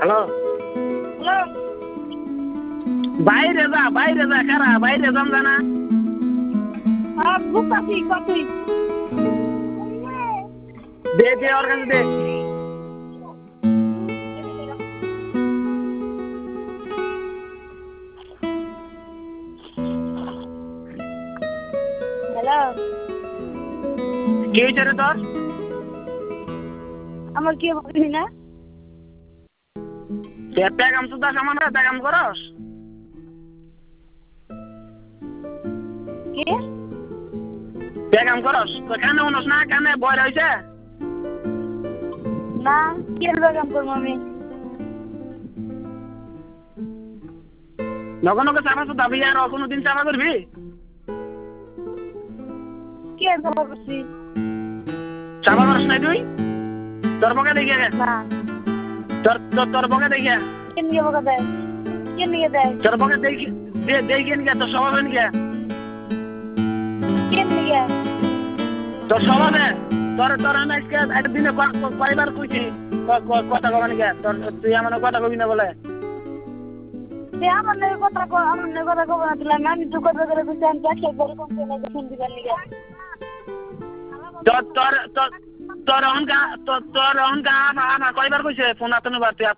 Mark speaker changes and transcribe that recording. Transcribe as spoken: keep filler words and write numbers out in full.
Speaker 1: hello
Speaker 2: hello
Speaker 1: বাইরে যা বাইরে যা কারা বাইরে যাম জানা
Speaker 2: আর বুকাছি কতই
Speaker 1: দে দে ওর কাছে দে
Speaker 2: হ্যালো
Speaker 1: কি হয়েছে রে তোর
Speaker 2: আমার কি হবে না
Speaker 1: পেগাম সুদা সামান রে পেগাম করস
Speaker 2: কি
Speaker 1: পেগাম করস তো কানে উনস না কানে বয় রইছে
Speaker 2: না কি বেগাম করব আমি
Speaker 1: নগো নগো চাপা সুদা বিয়া আর কোনো দিন চাপা করবি
Speaker 2: কি দেব করছি
Speaker 1: চাপা করস নাই তুই তোর বকে দেখিয়া গে
Speaker 2: না
Speaker 1: তোর তোর তোর বকে দেখিয়া
Speaker 2: কে নিয়ে বকা দেয় কে নিয়ে দেয়
Speaker 1: তোর বকে দেখি দে দেখিয়ে নিয়ে তোর স্বভাব নিয়ে
Speaker 2: কে নিয়ে
Speaker 1: তোর স্বভাবে তোর তোর আমি আজকে একদিনে কয়বার কইছি কথা কবা নিকে তোর তুই আমার কথা কবি না বলে
Speaker 2: সে আমার নাকি কথা কো আমার নাকি কথা কব না দিলাম আমি তো কথা করে কইছি আমি চাকরি করে কোন কোন ফোন দিবার নিয়ে
Speaker 1: তোর তোর তোর তোর অহংকার তোর তোর অহংকার আমার কয়বার কইছে ফোন আতনো বার তুই